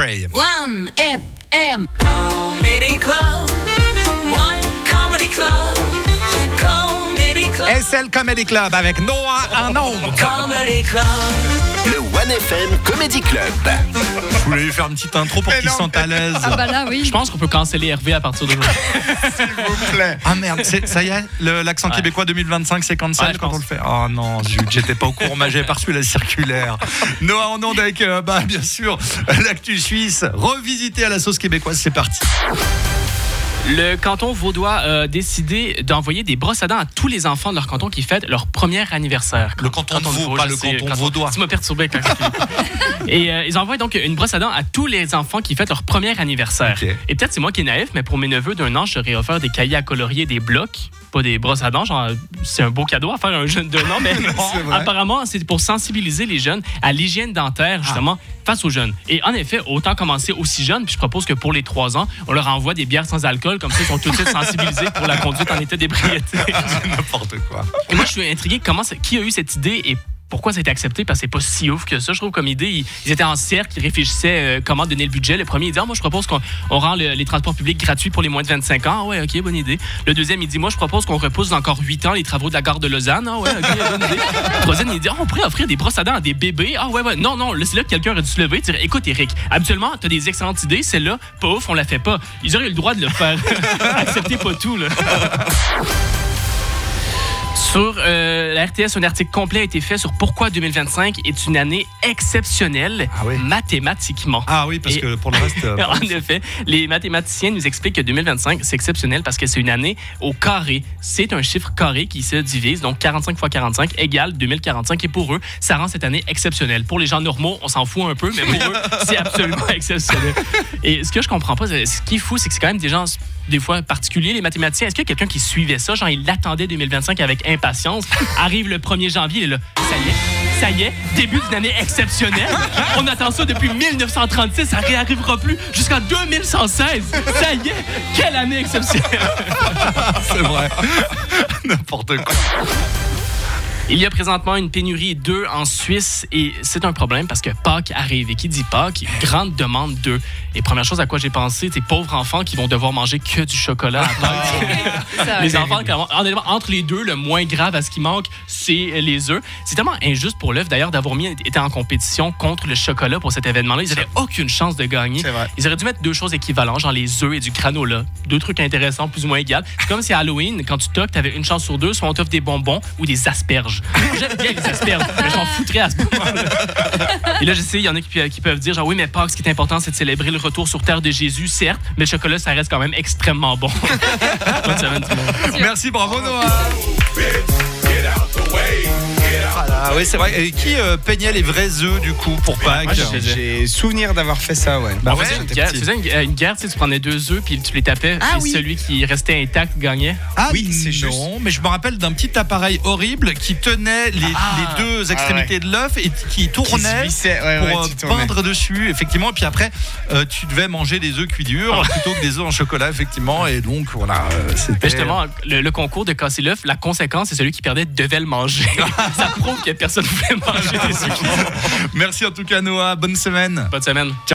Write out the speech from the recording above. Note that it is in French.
Pray. 1FM Comedy Club. One Comedy Club. Comedy Club. SL Comedy Club avec Noah Arnaud. Comedy Club. Le 1FM Comedy Club. Je voulais lui faire une petite intro pour qu'il se sente à l'aise. Ah bah là, oui. Je pense qu'on peut canceller Hervé à partir d'aujourd'hui. S'il vous plaît. Ah merde, ça y est, l'accent québécois 2025, c'est cancel quand on le fait. Oh non, zut, j'étais pas au courant, mais j'avais pas reçu la circulaire. Noah en onde avec, bien sûr, l'actu suisse, revisité à la sauce québécoise, c'est parti. Le canton vaudois a décidé d'envoyer des brosses à dents à tous les enfants de leur canton qui fêtent leur premier anniversaire. Le canton de Vaud, pas le canton vaudois. Tu m'as perturbé quand Et ils envoient donc une brosse à dents à tous les enfants qui fêtent leur premier anniversaire. Okay. Et peut-être c'est moi qui est naïf, mais pour mes neveux d'un an, j'aurais offert des cahiers à colorier, des blocs, pas des brosses à dents. Genre, c'est un beau cadeau à faire à un jeune d'un an, mais non, apparemment, c'est pour sensibiliser les jeunes à l'hygiène dentaire, justement, face aux jeunes. Et en effet, autant commencer aussi jeune, puis je propose que pour les 3 ans, on leur envoie des bières sans alcool, comme ça, ils sont tout de suite sensibilisés pour la conduite en état d'ébriété. C'est n'importe quoi. Et moi, je suis intrigué, qui a eu cette idée et pourquoi ça a été accepté? Parce que c'est pas si ouf que ça, je trouve, comme idée. Ils étaient en cercle, ils réfléchissaient comment donner le budget. Le premier, il dit moi, je propose qu'on rend les transports publics gratuits pour les moins de 25 ans. Ah ouais, OK, bonne idée. Le deuxième, il dit moi, je propose qu'on repousse encore 8 ans les travaux de la gare de Lausanne. Ah ouais, OK, bonne idée. Le troisième, il dit on pourrait offrir des brosses à dents à des bébés. Ah ouais. Non, là, c'est là que quelqu'un aurait dû se lever et dire écoute, Eric, habituellement, t'as des excellentes idées. Celle-là, pas ouf, on la fait pas. Ils auraient eu le droit de le faire. Acceptez pas tout, là. Sur la RTS, un article complet a été fait sur pourquoi 2025 est une année exceptionnelle mathématiquement. Ah oui, parce que pour le reste... en effet, les mathématiciens nous expliquent que 2025, c'est exceptionnel parce que c'est une année au carré. C'est un chiffre carré qui se divise, donc 45 fois 45 égale 2045. Et pour eux, ça rend cette année exceptionnelle. Pour les gens normaux, on s'en fout un peu, mais pour eux, c'est absolument exceptionnel. Et ce que je comprends pas, ce qui est fou, c'est que c'est quand même des gens... des fois particuliers, les mathématiciens. Est-ce qu'il y a quelqu'un qui suivait ça? Genre, il l'attendait 2025 avec impatience. Arrive le 1er janvier, il est là. Ça y est, début d'une année exceptionnelle. On attend ça depuis 1936, ça réarrivera plus jusqu'en 2116. Ça y est, quelle année exceptionnelle. C'est vrai. N'importe quoi. Il y a présentement une pénurie d'œufs en Suisse et c'est un problème parce que Pâques arrive. Et qui dit Pâques, grande demande d'œufs. Et première chose à quoi j'ai pensé, c'est pauvres enfants qui vont devoir manger que du chocolat à Pâques. Les enfants, entre les deux, le moins grave à ce qui manque, c'est les œufs. C'est tellement injuste pour l'œuf, d'ailleurs, d'avoir été en compétition contre le chocolat pour cet événement-là. Ils n'avaient aucune chance de gagner. Ils auraient dû mettre 2 choses équivalentes, genre les œufs et du granola. 2 trucs intéressants, plus ou moins égales. C'est comme si à Halloween, quand tu toques, t'avais une chance sur 2, soit on t'offre des bonbons ou des asperges. J'aime bien les asperges, mais je m'en foutrais à ce moment-là. Et là, je sais, il y en a qui peuvent dire, genre, oui, mais Pâques, ce qui est important, c'est de célébrer le retour sur terre de Jésus, certes, mais le chocolat, ça reste quand même extrêmement bon. Bonne semaine, tout le monde. Merci, bravo, Noah. Voilà, oui, c'est vrai. Et qui peignait les vrais œufs, du coup, pour Pâques? J'ai souvenir d'avoir fait ça, ouais. On faisait une guerre, tu prenais 2 œufs, puis tu les tapais, et celui qui restait intact gagnait. Ah oui, c'est juste. Non, mais je me rappelle d'un petit appareil horrible qui tenait les 2 extrémités de l'œuf et qui tournait pour peindre dessus, effectivement. Et puis après, tu devais manger des œufs cuits durs plutôt que des œufs en chocolat, effectivement. Et donc, voilà, c'était... Justement, le concours de casser l'œuf, la conséquence, c'est celui qui perdait devait le manger. Ça prouve que personne ne voulait manger des œufs. Merci en tout cas, Noah. Bonne semaine. Bonne semaine. Ciao.